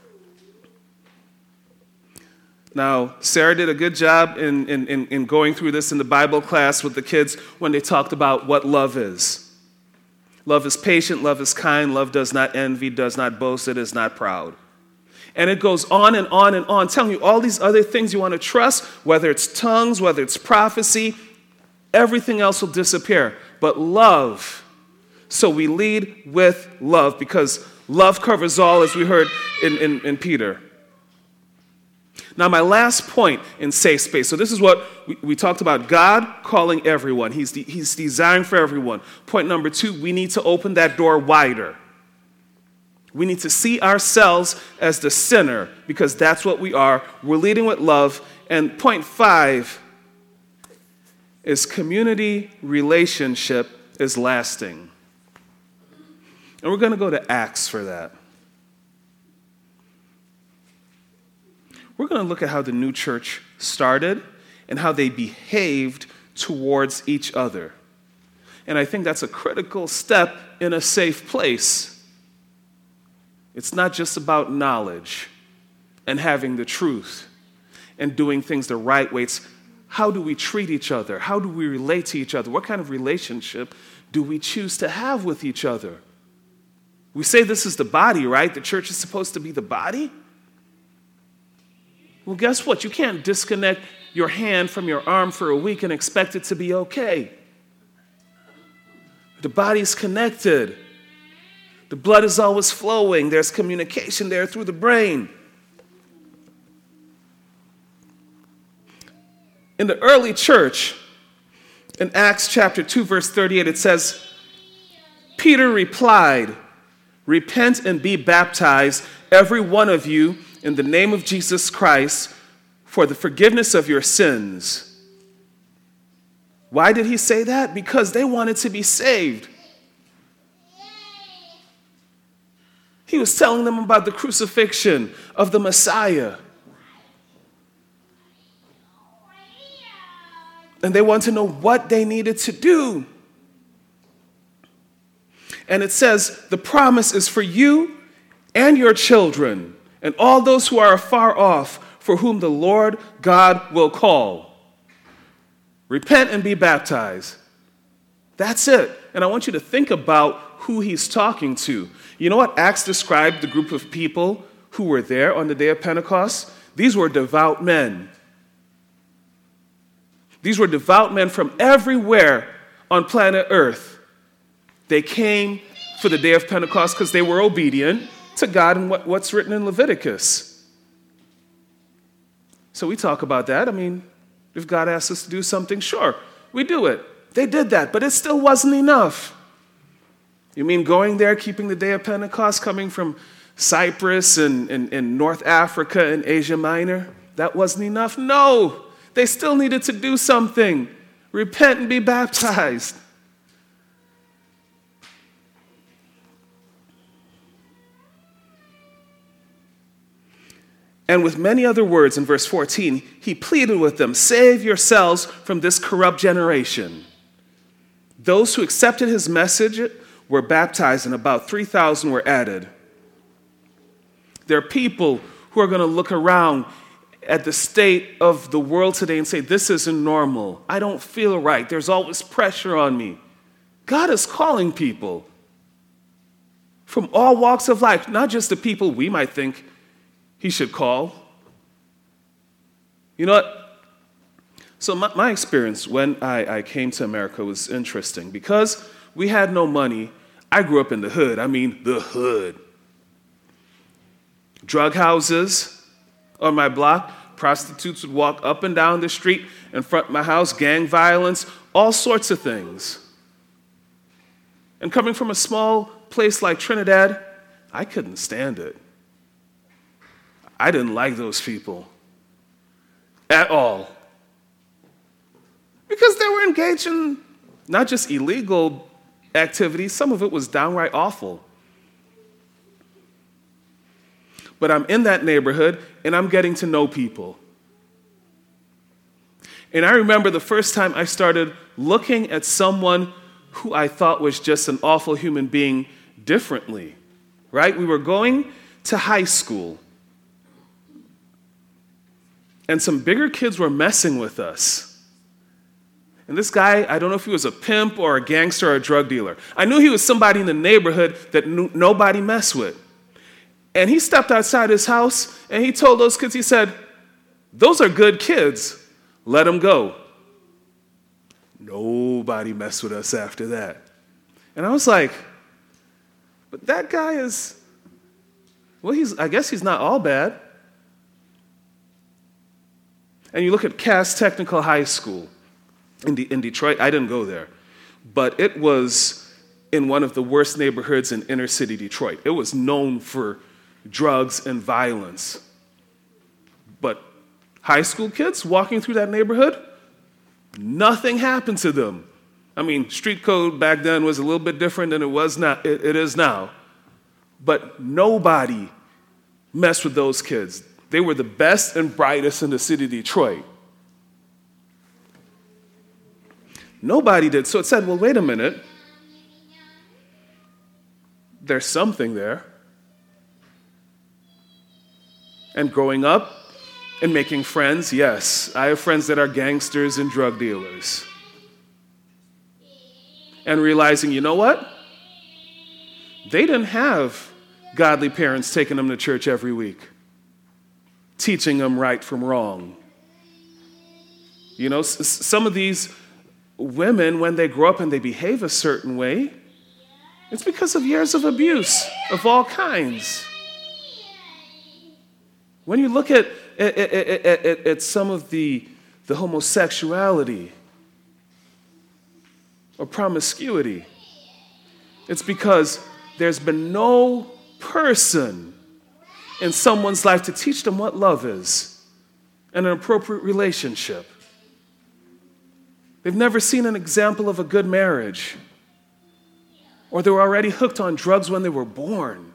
Now, Sarah did a good job in going through this in the Bible class with the kids when they talked about what love is. Love is patient, love is kind, love does not envy, does not boast, it is not proud. And it goes on and on and on, telling you all these other things you want to trust, whether it's tongues, whether it's prophecy, everything else will disappear. But love, so we lead with love, because love covers all, as we heard in Peter. Now, my last point in safe space. So this is what we talked about. God calling everyone. He's desiring for everyone. Point number 2, we need to open that door wider. We need to see ourselves as the sinner, because that's what we are. We're leading with love. And point 5 is community relationship is lasting. And we're going to go to Acts for that. We're going to look at how the new church started and how they behaved towards each other. And I think that's a critical step in a safe place. It's not just about knowledge and having the truth and doing things the right way. It's how do we treat each other? How do we relate to each other? What kind of relationship do we choose to have with each other? We say this is the body, right? The church is supposed to be the body. Well, guess what? You can't disconnect your hand from your arm for a week and expect it to be okay. The body's connected. The blood is always flowing. There's communication there through the brain. In the early church, in Acts chapter 2, verse 38, it says, Peter replied, repent and be baptized, every one of you, in the name of Jesus Christ, for the forgiveness of your sins. Why did he say that? Because they wanted to be saved. He was telling them about the crucifixion of the Messiah. And they wanted to know what they needed to do. And it says, the promise is for you and your children, and all those who are afar off, for whom the Lord God will call. Repent and be baptized. That's it. And I want you to think about who he's talking to. You know what Acts described the group of people who were there on the day of Pentecost? These were devout men. These were devout men from everywhere on planet Earth. They came for the day of Pentecost because they were obedient to God and what's written in Leviticus. So we talk about that. I mean, if God asks us to do something, sure, we do it. They did that, but it still wasn't enough. You mean going there, keeping the day of Pentecost, coming from Cyprus and North Africa and Asia Minor? That wasn't enough? No, they still needed to do something. Repent and be baptized. And with many other words in verse 14, he pleaded with them, save yourselves from this corrupt generation. Those who accepted his message were baptized, and about 3,000 were added. There are people who are going to look around at the state of the world today and say, this isn't normal. I don't feel right. There's always pressure on me. God is calling people from all walks of life, not just the people we might think he should call. You know what? So my experience when I came to America was interesting. Because we had no money, I grew up in the hood. I mean, the hood. Drug houses on my block. Prostitutes would walk up and down the street in front of my house. Gang violence, all sorts of things. And coming from a small place like Trinidad, I couldn't stand it. I didn't like those people at all. Because they were engaged in not just illegal activities, some of it was downright awful. But I'm in that neighborhood, and I'm getting to know people. And I remember the first time I started looking at someone who I thought was just an awful human being differently, right? We were going to high school, and some bigger kids were messing with us. And this guy, I don't know if he was a pimp or a gangster or a drug dealer. I knew he was somebody in the neighborhood that nobody messed with. And he stepped outside his house, and he told those kids, he said, those are good kids. Let them go. Nobody messed with us after that. And I was like, but that guy is, well, I guess he's not all bad. And you look at Cass Technical High School in Detroit. I didn't go there, but it was in one of the worst neighborhoods in inner city Detroit. It was known for drugs and violence. But high school kids walking through that neighborhood, nothing happened to them. I mean, street code back then was a little bit different than it is now. But nobody messed with those kids. They were the best and brightest in the city of Detroit. Nobody did. So it said, well, wait a minute. There's something there. And growing up and making friends, yes, I have friends that are gangsters and drug dealers. And realizing, you know what? They didn't have godly parents taking them to church every week, teaching them right from wrong. You know, some of these women, when they grow up and they behave a certain way, it's because of years of abuse of all kinds. When you look at some of the homosexuality or promiscuity, it's because there's been no person in someone's life to teach them what love is and an appropriate relationship. They've never seen an example of a good marriage, or they were already hooked on drugs when they were born.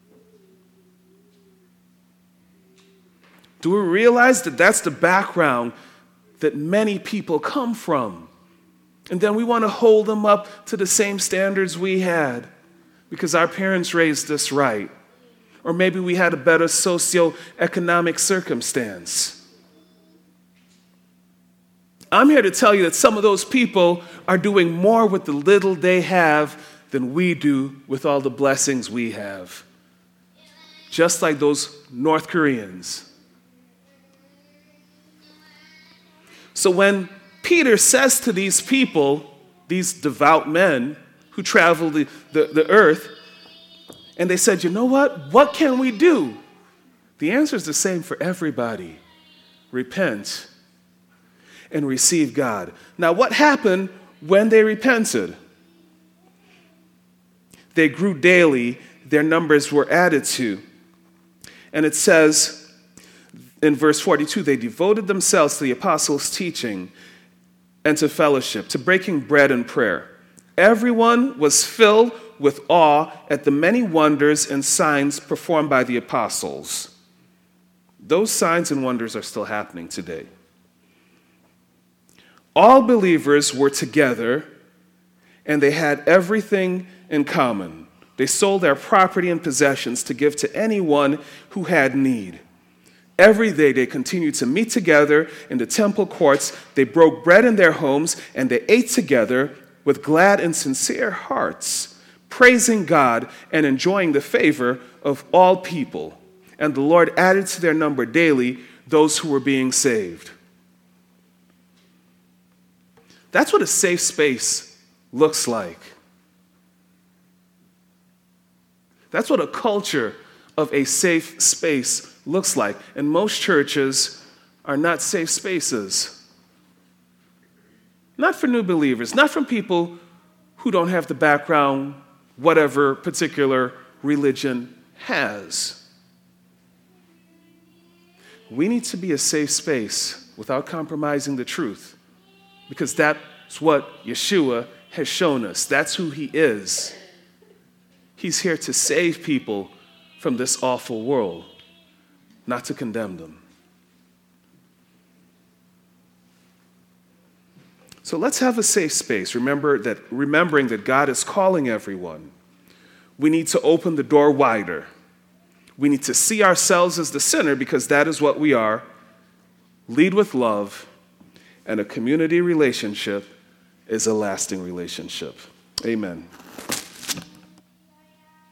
Do we realize that that's the background that many people come from? And then we want to hold them up to the same standards we had because our parents raised us right. Or maybe we had a better socioeconomic circumstance. I'm here to tell you that some of those people are doing more with the little they have than we do with all the blessings we have. Just like those North Koreans. So when Peter says to these people, these devout men who travel the earth, and they said, you know what can we do? The answer is the same for everybody. Repent and receive God. Now, what happened when they repented? They grew daily, their numbers were added to. And it says in verse 42, they devoted themselves to the apostles' teaching and to fellowship, to breaking bread and prayer. Everyone was filled with awe at the many wonders and signs performed by the apostles. Those signs and wonders are still happening today. All believers were together, and they had everything in common. They sold their property and possessions to give to anyone who had need. Every day they continued to meet together in the temple courts. They broke bread in their homes, and they ate together with glad and sincere hearts, praising God and enjoying the favor of all people. And the Lord added to their number daily those who were being saved. That's what a safe space looks like. That's what a culture of a safe space looks like. And most churches are not safe spaces. Not for new believers, not from people who don't have the background whatever particular religion has. We need to be a safe space without compromising the truth, because that's what Yeshua has shown us. That's who he is. He's here to save people from this awful world, not to condemn them. So let's have a safe space, remembering that God is calling everyone. We need to open the door wider. We need to see ourselves as the sinner, because that is what we are. Lead with love, and a community relationship is a lasting relationship. Amen.